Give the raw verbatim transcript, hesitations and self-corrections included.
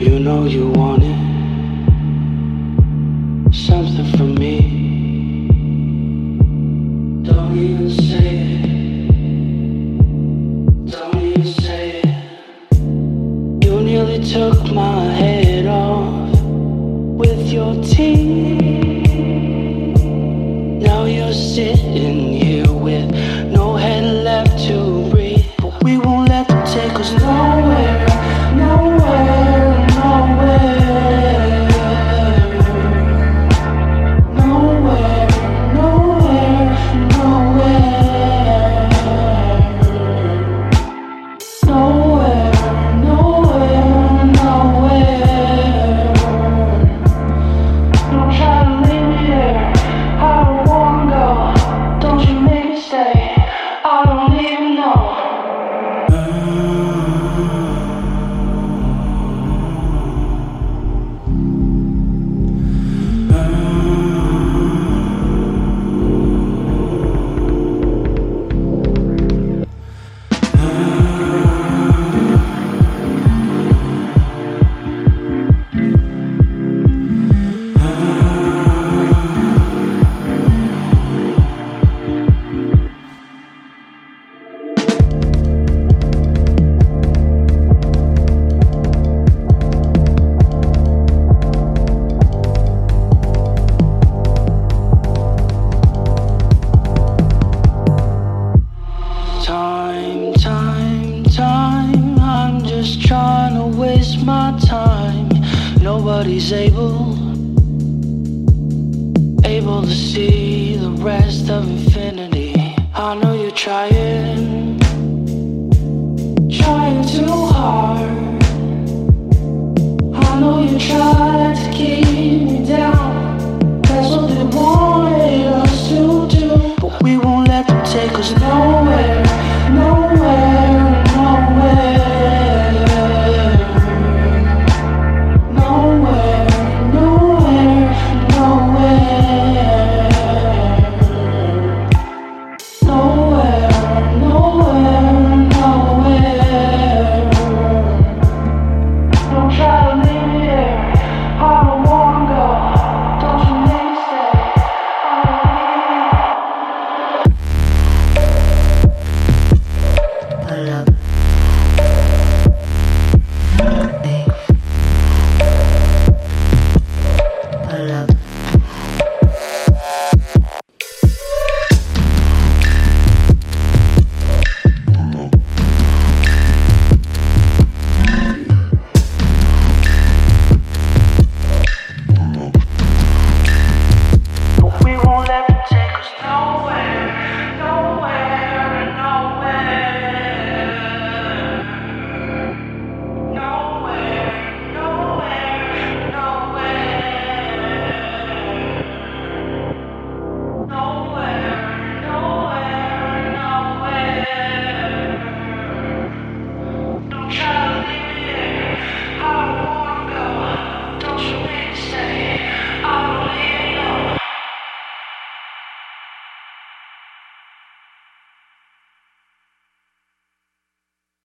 You know you want it, something from me. Don't even say it, don't even say it. You nearly took my head off with your teeth. Now you're sitting here with no head left to breathe. But we won't let them take us nowhere, nowhere, nowhere. Nowhere, nowhere, nowhere. Nowhere, nowhere, nowhere. Don't try to leave me here, I don't wanna go. Don't you make me stay, I don't even know. Time, time, time, I'm just trying to waste my time. Nobody's able, able to see the rest of infinity. I know you're trying, trying too hard. I know you're trying.